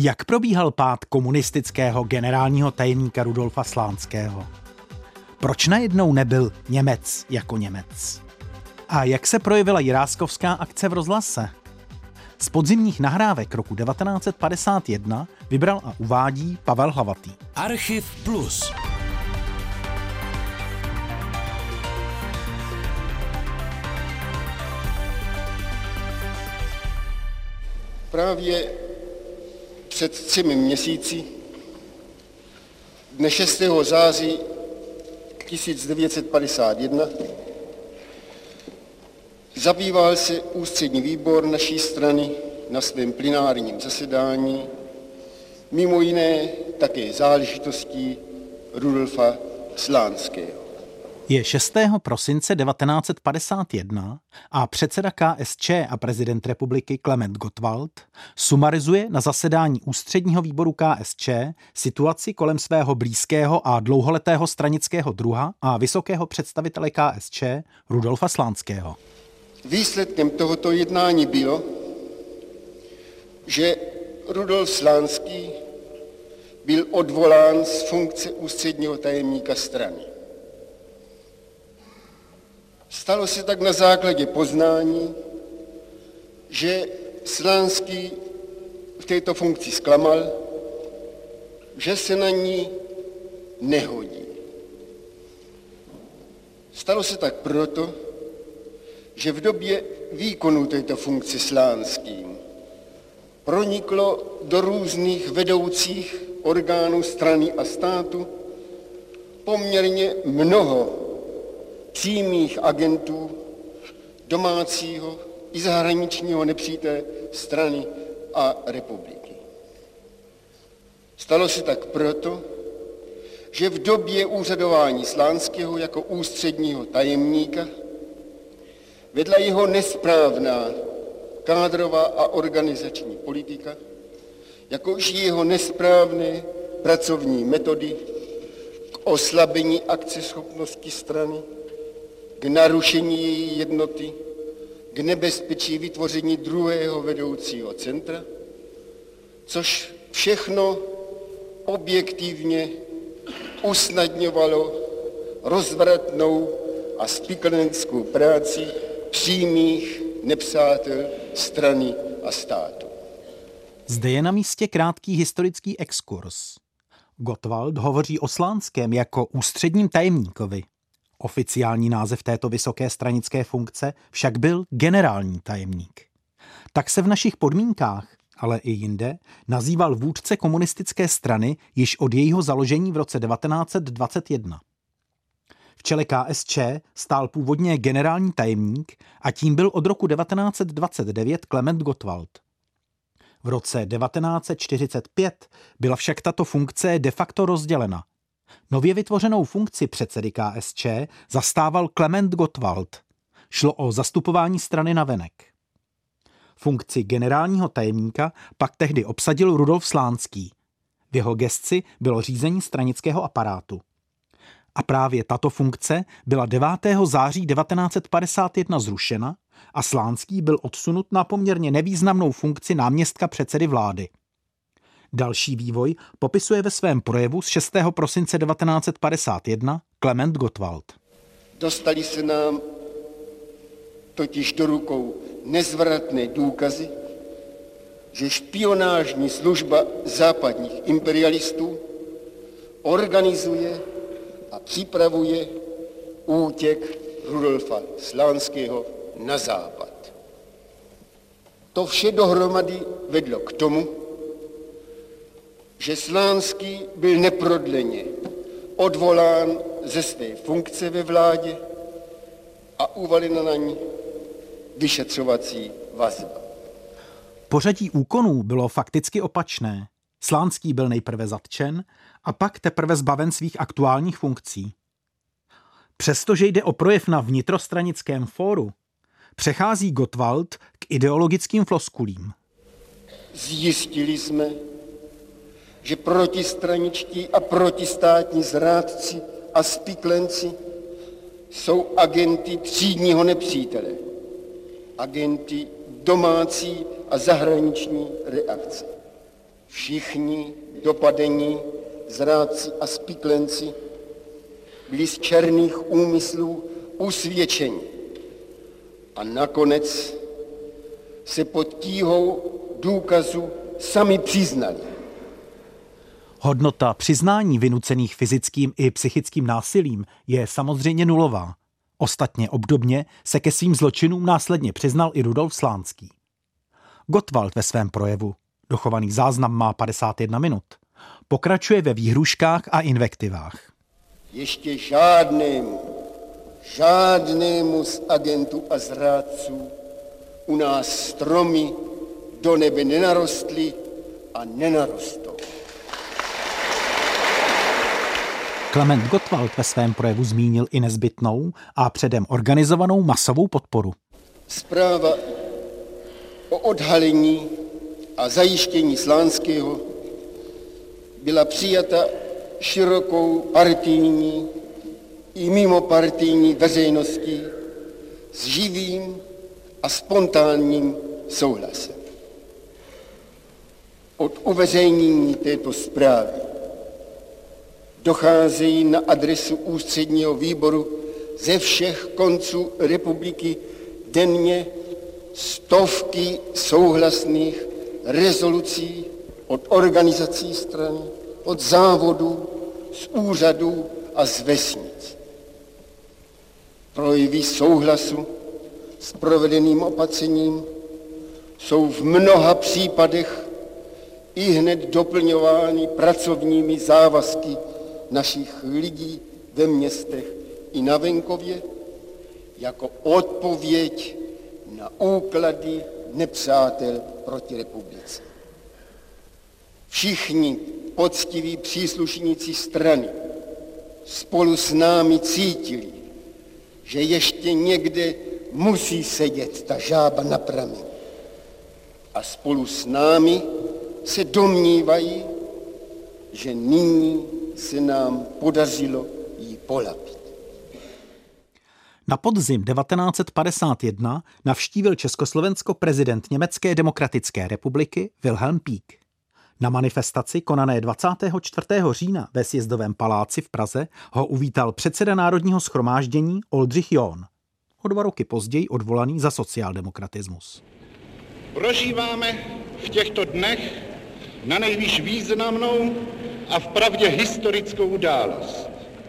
Jak probíhal pád komunistického generálního tajemníka Rudolfa Slánského? Proč najednou nebyl Němec jako Němec? A jak se projevila jiráskovská akce v rozhlase? Z podzimních nahrávek roku 1951 vybral a uvádí Pavel Hlavatý. Archiv Plus. Právě před 3 měsíci, dne 6. září 1951, zabýval se ústřední výbor naší strany na svém plenárním zasedání, mimo jiné také záležitostí Rudolfa Slánského. Je 6. prosince 1951 a předseda KSČ a prezident republiky Klement Gottwald sumarizuje na zasedání ústředního výboru KSČ situaci kolem svého blízkého a dlouholetého stranického druha a vysokého představitele KSČ Rudolfa Slánského. Výsledkem tohoto jednání bylo, že Rudolf Slánský byl odvolán z funkce ústředního tajemníka strany. Stalo se tak na základě poznání, že Slánský v této funkci zklamal, že se na ní nehodí. Stalo se tak proto, že v době výkonu této funkce Slánským proniklo do různých vedoucích orgánů strany a státu poměrně mnoho přímých agentů domácího i zahraničního nepřítele strany a republiky. Stalo se tak proto, že v době úřadování Slánského jako ústředního tajemníka vedla jeho nesprávná kádrová a organizační politika, jakož i jeho nesprávné pracovní metody k oslabení akceschopnosti strany, k narušení její jednoty, k nebezpečí vytvoření druhého vedoucího centra, což všechno objektivně usnadňovalo rozvratnou a spikleneckou práci přímých nepřátel strany a státu. Zde je na místě krátký historický exkurs. Gottwald hovoří o Slánském jako ústředním tajemníkovi. Oficiální název této vysoké stranické funkce však byl generální tajemník. Tak se v našich podmínkách, ale i jinde, nazýval vůdce komunistické strany již od jejího založení v roce 1921. V čele KSČ stál původně generální tajemník a tím byl od roku 1929 Klement Gottwald. V roce 1945 byla však tato funkce de facto rozdělena. Nově vytvořenou funkci předsedy KSČ zastával Klement Gottwald. Šlo o zastupování strany navenek. Funkci generálního tajemníka pak tehdy obsadil Rudolf Slánský. V jeho gesci bylo řízení stranického aparátu. A právě tato funkce byla 9. září 1951 zrušena a Slánský byl odsunut na poměrně nevýznamnou funkci náměstka předsedy vlády. Další vývoj popisuje ve svém projevu z 6. prosince 1951 Klement Gottwald. Dostali se nám totiž do rukou nezvratné důkazy, že špionážní služba západních imperialistů organizuje a připravuje útěk Rudolfa Slánského na západ. To vše dohromady vedlo k tomu, že Slánský byl neprodleně odvolán ze své funkce ve vládě a uvalena na ní vyšetřovací vazba. Pořadí úkonů bylo fakticky opačné. Slánský byl nejprve zatčen a pak teprve zbaven svých aktuálních funkcí. Přestože jde o projev na vnitrostranickém fóru, přechází Gottwald k ideologickým floskulím. Zjistili jsme, že protistraničtí a protistátní zrádci a spiklenci jsou agenty třídního nepřítele, agenty domácí a zahraniční reakce. Všichni dopadení, zrádci a spiklenci byli z černých úmyslů usvědčeni a nakonec se pod tíhou důkazu sami přiznali. Hodnota přiznání vynucených fyzickým i psychickým násilím je samozřejmě nulová. Ostatně obdobně se ke svým zločinům následně přiznal i Rudolf Slánský. Gottwald ve svém projevu, dochovaný záznam má 51 minut, pokračuje ve výhruškách a invektivách. Ještě žádnému z agentů a zrádců u nás stromy do nebe nenarostly a nenarostou. Klement Gottwald ve svém projevu zmínil i nezbytnou a předem organizovanou masovou podporu. Zpráva o odhalení a zajištění Slánského byla přijata širokou partijní i mimopartijní veřejností s živým a spontánním souhlasem. Od uveřejnění této zprávy docházejí na adresu ústředního výboru ze všech konců republiky denně stovky souhlasných rezolucí od organizací strany, od závodů, z úřadů a z vesnic. Projevy souhlasu s provedeným opatřením jsou v mnoha případech ihned doplňovány pracovními závazky našich lidí ve městech i na venkově jako odpověď na úklady nepřátel proti republice. Všichni poctiví příslušníci strany spolu s námi cítili, že ještě někde musí sedět ta žába na prameni. A spolu s námi se domnívají, že nyní se nám podařilo ji polapit. Na podzim 1951 navštívil Československo prezident Německé demokratické republiky Wilhelm Pieck. Na manifestaci konané 24. října ve Sjezdovém paláci v Praze ho uvítal předseda Národního shromáždění Oldřich John, o 2 roky později odvolaný za sociáldemokratismus. Prožíváme v těchto dnech na nejvýš významnou a vpravdě historickou událost.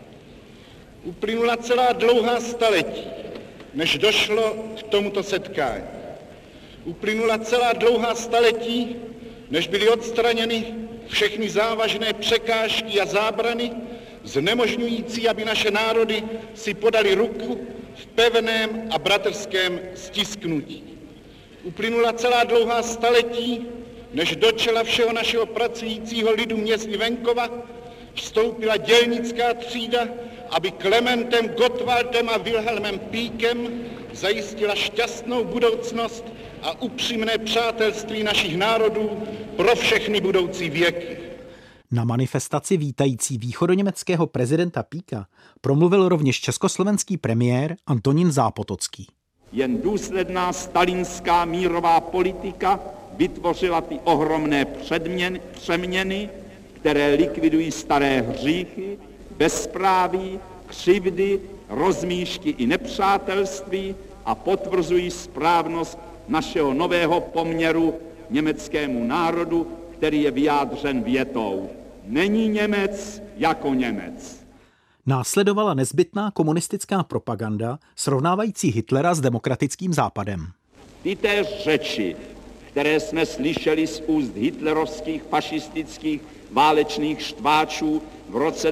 Uplynula celá dlouhá staletí, než došlo k tomuto setkání. Uplynula celá dlouhá staletí, než byly odstraněny všechny závažné překážky a zábrany, znemožňující, aby naše národy si podali ruku v pevném a bratrském stisknutí. Uplynula celá dlouhá staletí, než do čela všeho našeho pracujícího lidu měst i venkova vstoupila dělnická třída, aby Klementem Gottwaldem a Wilhelmem Piekem zajistila šťastnou budoucnost a upřímné přátelství našich národů pro všechny budoucí věky. Na manifestaci vítající východoněmeckého prezidenta Piecka promluvil rovněž československý premiér Antonín Zápotocký. Jen důsledná stalinská mírová politika vytvořila ty ohromné přeměny, které likvidují staré hříchy, bezpráví, křivdy, rozmíšky i nepřátelství a potvrzují správnost našeho nového poměru německému národu, který je vyjádřen větou: není Němec jako Němec. Následovala nezbytná komunistická propaganda srovnávající Hitlera s demokratickým západem. Tytéž řeči, které jsme slyšeli z úst hitlerovských fašistických válečných štváčů v roce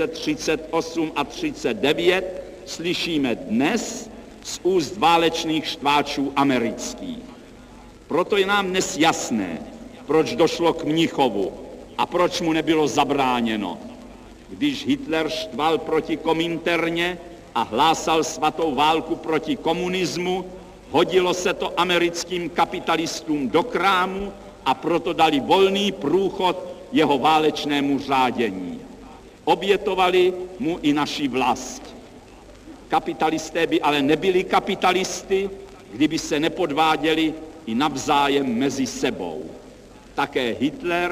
1938 a 1939, slyšíme dnes z úst válečných štváčů amerických. Proto je nám dnes jasné, proč došlo k Mnichovu a proč mu nebylo zabráněno. Když Hitler štval proti Kominterně a hlásal svatou válku proti komunismu, hodilo se to americkým kapitalistům do krámu a proto dali volný průchod jeho válečnému řádění. Obětovali mu i naši vlast. Kapitalisté by ale nebyli kapitalisty, kdyby se nepodváděli i navzájem mezi sebou. Také Hitler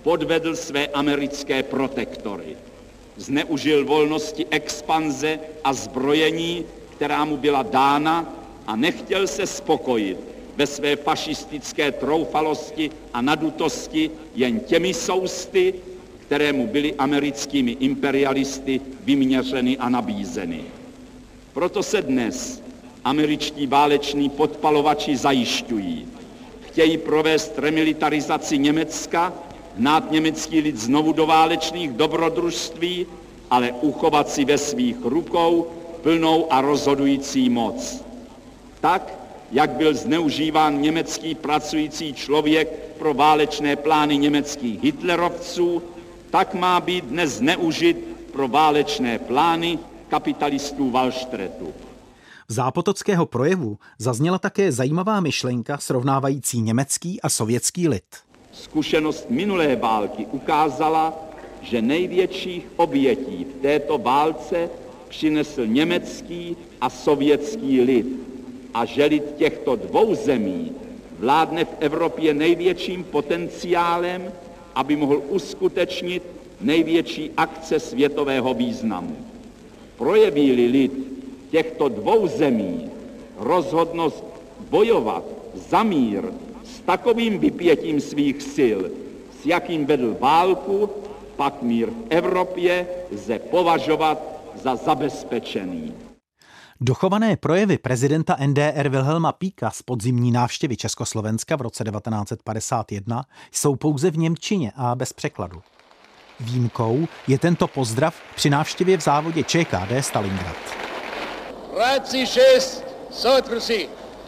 podvedl své americké protektory. Zneužil volnosti expanze a zbrojení, která mu byla dána, a nechtěl se spokojit ve své fašistické troufalosti a nadutosti jen těmi sousty, které mu byly americkými imperialisty vyměřeny a nabízeny. Proto se dnes američtí váleční podpalovači zajišťují. Chtějí provést remilitarizaci Německa, hnát německý lid znovu do válečných dobrodružství, ale uchovat si ve svých rukou plnou a rozhodující moc. Tak, jak byl zneužíván německý pracující člověk pro válečné plány německých hitlerovců, tak má být dnes zneužit pro válečné plány kapitalistů Wallsträtu. V zápotockého projevu zazněla také zajímavá myšlenka srovnávající německý a sovětský lid. Zkušenost minulé války ukázala, že největších obětí v této válce přinesl německý a sovětský lid a že lid těchto dvou zemí vládne v Evropě největším potenciálem, aby mohl uskutečnit největší akce světového významu. Projeví-li lid těchto dvou zemí rozhodnost bojovat za mír s takovým vypětím svých sil, s jakým vedl válku, pak mír v Evropě lze považovat za zabezpečený. Dochované projevy prezidenta NDR Wilhelma Piecha z podzimní návštěvy Československa v roce 1951 jsou pouze v němčině a bez překladu. Výjimkou je tento pozdrav při návštěvě v závodě ČKD Stalingrad. Práci 6, sotrusy.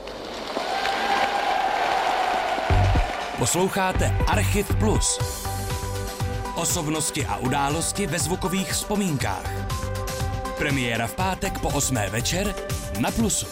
Posloucháte Archiv Plus. Osobnosti a události ve zvukových vzpomínkách. Premiéra v pátek po 8. večer na Plusu.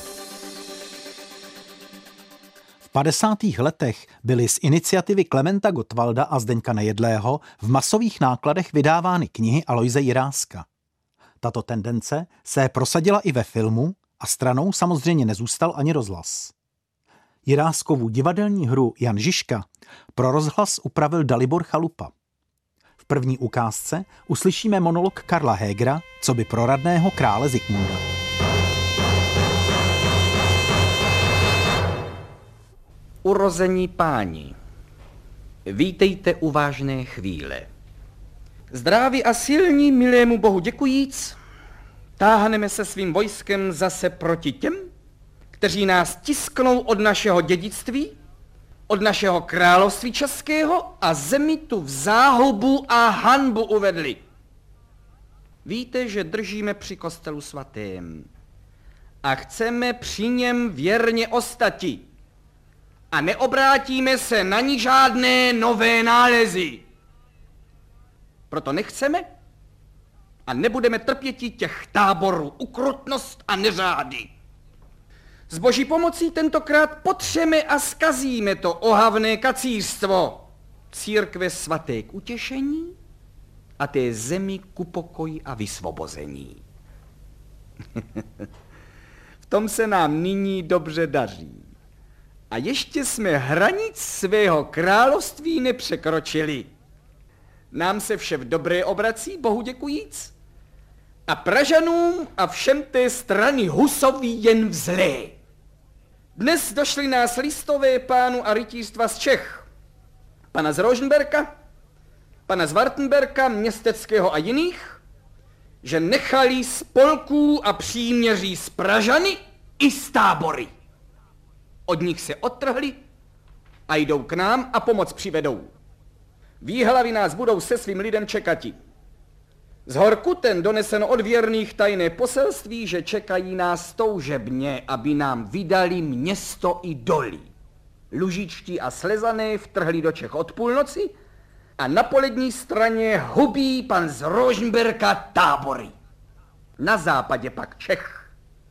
V 50. letech byly z iniciativy Klementa Gottwalda a Zdeňka Nejedlého v masových nákladech vydávány knihy Aloise Jiráska. Tato tendence se prosadila i ve filmu a stranou samozřejmě nezůstal ani rozhlas. Jiráskovu divadelní hru Jan Žižka pro rozhlas upravil Dalibor Chalupa. V první ukázce uslyšíme monolog Karla Hégera, coby proradného krále Zikmunda. Urození páni, vítejte u vážné chvíle. Zdraví a silní, milému Bohu děkujíc, táhneme se svým vojskem zase proti těm, kteří nás tisknou od našeho dědictví, od našeho království českého a zemi tu v záhubu a hanbu uvedli. Víte, že držíme při kostelu svatém a chceme při něm věrně ostati a neobrátíme se na ní žádné nové nálezy. Proto nechceme a nebudeme trpěti těch táborů ukrutnost a neřády. S boží pomocí tentokrát potřeme a skazíme to ohavné kacířstvo církve svaté k utěšení a té zemi ku pokoji a vysvobození. V tom se nám nyní dobře daří. A ještě jsme hranic svého království nepřekročili. Nám se vše v dobré obrací, Bohu děkujíc, a Pražanům a všem té strany Husovi jen v zlé. Dnes došli nás listové pánu a rytířstva z Čech, pana z Rožnberka, pana z Wartenberka, Městeckého a jiných, že nechali spolků a příměří z Pražany i z Tábory. Od nich se odtrhli a jdou k nám a pomoc přivedou. Výhlavy nás budou se svým lidem čekati. Z Horkuten doneseno od věrných tajné poselství, že čekají nás toužebně, aby nám vydali město i doly. Lužičtí a Slezané vtrhli do Čech od půlnoci a na polední straně hubí pan z Rožnberka Tábory. Na západě pak Čech.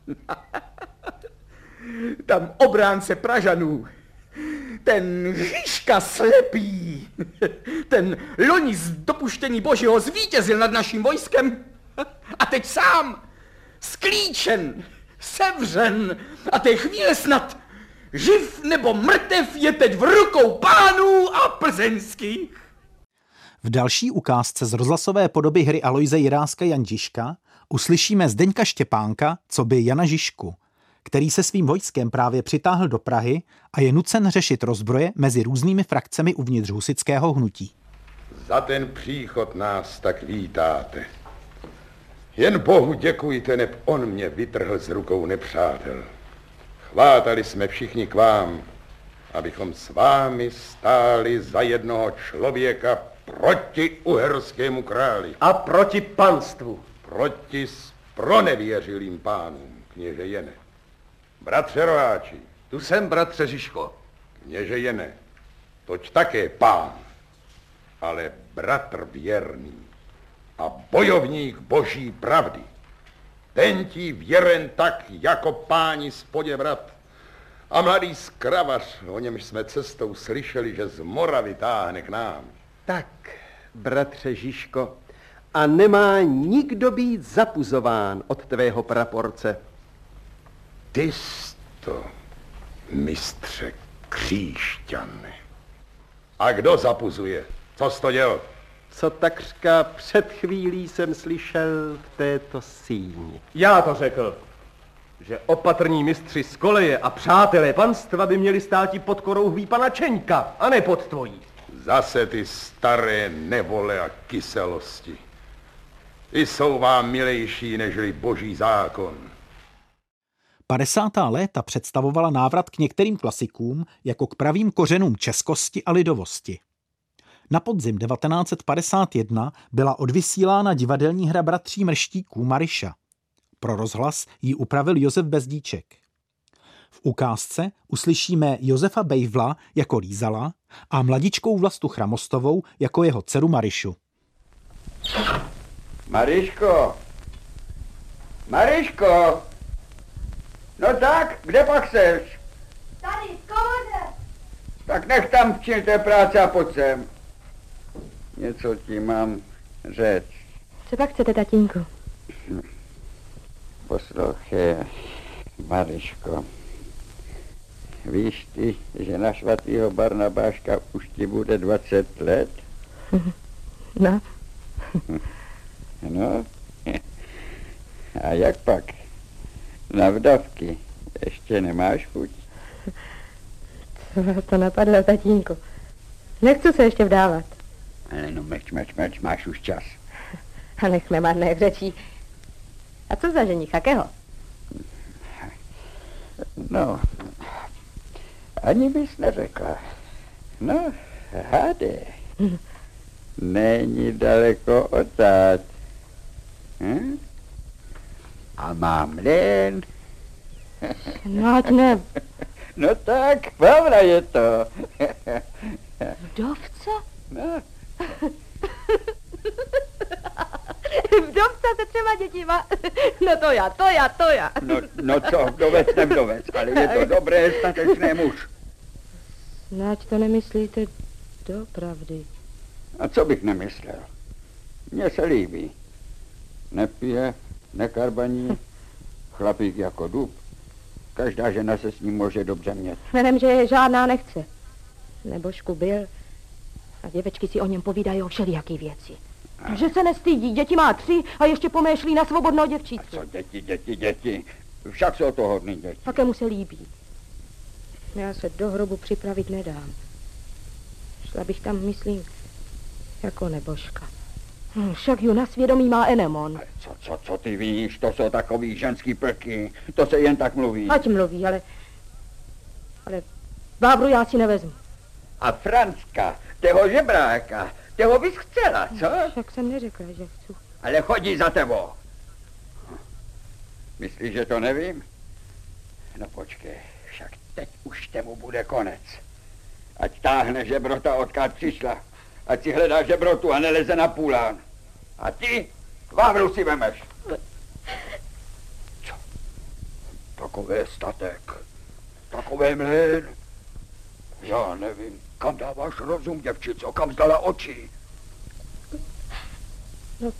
Tam obránce Pražanů, ten Žižka slepý, ten loni z dopuštění Božího zvítězil nad naším vojskem a teď sám sklíčen, sevřen a té chvíle snad živ nebo mrtev je teď v rukou pánů a plzeňských. V další ukázce z rozhlasové podoby hry Alojze Jiráska Jan Žižka uslyšíme Zdeňka Štěpánka coby Jana Žižku, který se svým vojskem právě přitáhl do Prahy a je nucen řešit rozbroje mezi různými frakcemi uvnitř husitského hnutí. Za ten příchod nás tak vítáte. Jen Bohu děkujte, neb on mě vytrhl z rukou nepřátel. Chvátali jsme všichni k vám, abychom s vámi stáli za jednoho člověka proti uherskému králi. A proti panstvu. Proti spronevěřilým pánům, kněže Jene. Bratře Roháči. Tu jsem, bratře Žižko. Kněže Jene, toť také pán, ale bratr věrný a bojovník boží pravdy. Ten ti věren tak jako páni spodě vrat. A mladý skravař, o němž jsme cestou slyšeli, že z Moravy táhne k nám. Tak, bratře Žižko, a nemá nikdo být zapuzován od tvého praporce. Ty jsi to, mistře kříšťane. A kdo zapuzuje? Co jsi to dělal? Co takřka před chvílí jsem slyšel v této síni. Já to řekl, že opatrní mistři z koleje a přátelé panstva by měli státi pod korouhví pana Čeňka, a ne pod tvojí. Zase ty staré nevole a kyselosti. Ty jsou vám milejší nežli boží zákon. 50. léta představovala návrat k některým klasikům jako k pravým kořenům českosti a lidovosti. Na podzim 1951 byla odvysílána divadelní hra bratří Mrštíků Maryša. Pro rozhlas ji upravil Josef Bezdíček. V ukázce uslyšíme Josefa Bejvla jako Lízala a mladičkou Vlastu Chramostovou jako jeho dceru Maryšu. Maryško! Maryško! No tak, kde pak seš? Tady, v komode. Tak nech tam včinite práce a pojď sem. Něco ti mám řeč. Co pak chcete, tatínku? Poslouchej, Maryško. Víš ty, že na svatýho Barnabáška už ti bude 20 let? No. No. A jak pak? Na vdavky ještě nemáš chuť? Co to napadlo, tatínku? Nechci se ještě vdávat. Ale no meč, máš už čas. A nechme marných řečí. A co za ženich, akého? No, ani bys neřekla. No, hádej. Není daleko odtáď. A mám mlyn. No, ať ne. No tak, pravda je to. Vdovce? No. Vdovce se 3 dětima. No to já. No co, vdovec, ale je to dobré, statečné muž. Snad to nemyslíte doopravdy. A co bych nemyslel? Mně se líbí. Nepije, nekarbaní, chlapík jako dub. Každá žena se s ním může dobře mět. Nevím, že je žádná nechce. Nebožku byl. A děvečky si o něm povídají o všelijaký věci. Že se nestydí, děti má 3 a ještě pomýšlí na svobodnou děvčíci. A co děti? Však jsou to hodný děti. Takému se líbí. Já se do hrobu připravit nedám. Šla bych tam, myslím, jako nebožka. Však ju na svědomí má Enemon. Co ty víš, to jsou takový ženský plky, to se jen tak mluví. Ať mluví, ale Bábru já si nevezmu. A Franska, toho žebráka, toho bys chcela, co? Však jsem neřekla, že chci. Ale chodí za tebou. Myslíš, že to nevím? No počkej, však teď už temu bude konec. Ať táhne žebrota, odkud přišla. Ať si hledá žebrotu a neleze na půlán. A ty Vávru si vemeš. Co? Takové statek, takové mlyn. Já nevím, kam dáváš rozum, děvčico, kam zdala oči. No,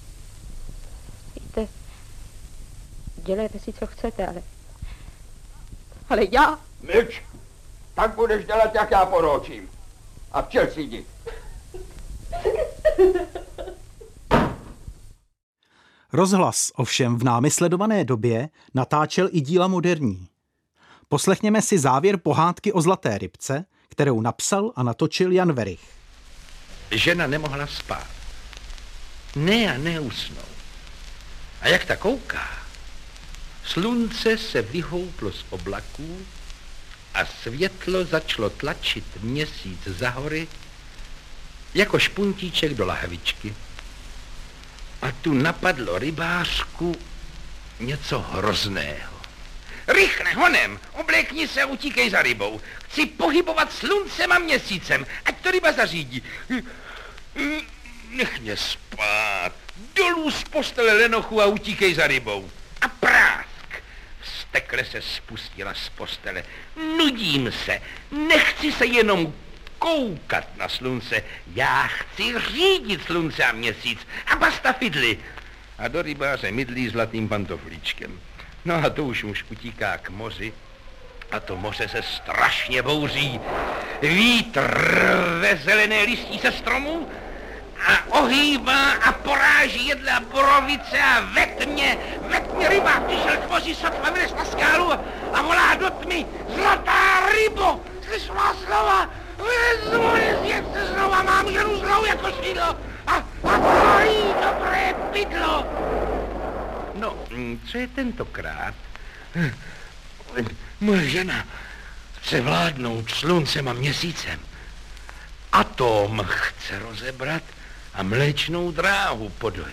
víte, dělejte si, co chcete, ale já... Myč, tak budeš dělat, jak já poroučím. A včel si jdi. Rozhlas ovšem v námi sledované době natáčel i díla moderní. Poslechněme si závěr pohádky o zlaté rybce, kterou napsal a natočil Jan Werich. Žena nemohla spát. Ne a neusnou. A jak ta kouká, slunce se vyhouplo z oblaků a světlo začalo tlačit měsíc za hory jako špuntíček do lahvičky. A tu napadlo rybářku něco hrozného. Rychle, honem, oblékni se a utíkej za rybou. Chci pohybovat sluncem a měsícem, ať to ryba zařídí. Nech mě spát. Dolů z postele lenochu a utíkej za rybou. A prásk. Vztekle se spustila z postele. Nudím se. Nechci se jenom koukat na slunce. Já chci řídit slunce a měsíc. A basta fidly. A do rybáře mydlí zlatým pantoflíčkem. No a to už muž utíká k moři. A to moře se strašně bouří. Vítr rve zelené listí se stromů a ohýbá a poráží jedle borovice a ve tmě rybák přišel k moři, sotva vylez na skálu a volá do tmy: Zlatá rybo, slyš má slova, vylezu zjet se znova, mám ženu zlou jako šídlo a tvojí dobré bydlo. No, co je tentokrát? Moje žena chce vládnout sluncem a měsícem. Atom chce rozebrat a mléčnou dráhu podojit.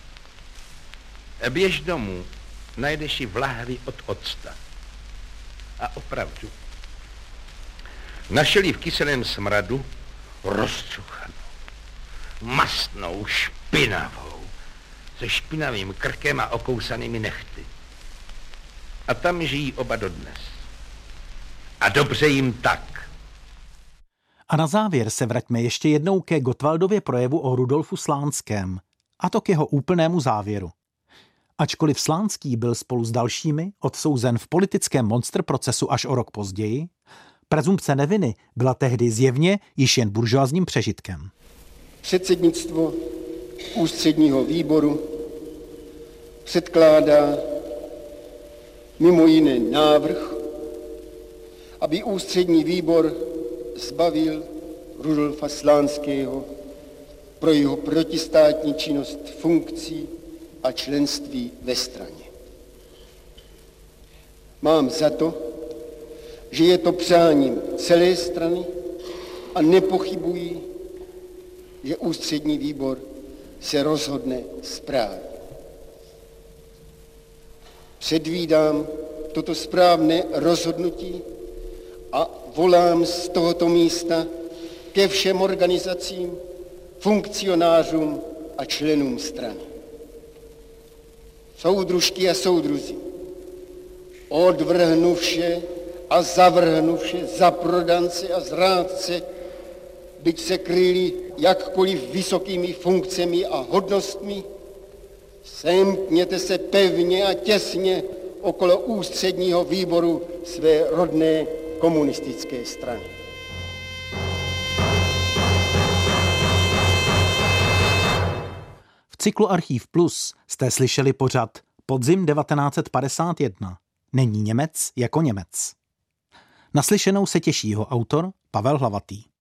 Běž domů, najdeš ji v lahvi od octa. A opravdu, našel ji v kyselém smradu rozcuchanou, mastnou, špinavou, se špinavým krkem a okousanými nehty. A tam žijí oba dodnes. A dobře jim tak. A na závěr se vraťme ještě jednou ke Gottwaldově projevu o Rudolfu Slánském, a to k jeho úplnému závěru. Ačkoliv Slánský byl spolu s dalšími odsouzen v politickém monster procesu až o rok později, prezumpce neviny byla tehdy zjevně již jen buržoazním přežitkem. Předsednictvo ústředního výboru předkládá mimo jiné návrh, aby ústřední výbor zbavil Rudolfa Slánského pro jeho protistátní činnost funkcí a členství ve straně. Mám za to, že je to přáním celé strany a nepochybuji, že ústřední výbor se rozhodne správně. Předvídám toto správné rozhodnutí a volám z tohoto místa ke všem organizacím, funkcionářům a členům strany. Soudružky a soudruzi, odvrhnu vše a zavrhnu vše za prodance a zrádce, byť se kryli jakkoliv vysokými funkcemi a hodnostmi, semkněte se pevně a těsně okolo ústředního výboru své rodné komunistické strany. V cyklu Archív Plus jste slyšeli pořad Podzim 1951. Není Němec jako Němec. Naslyšenou se těší jeho autor Pavel Hlavatý.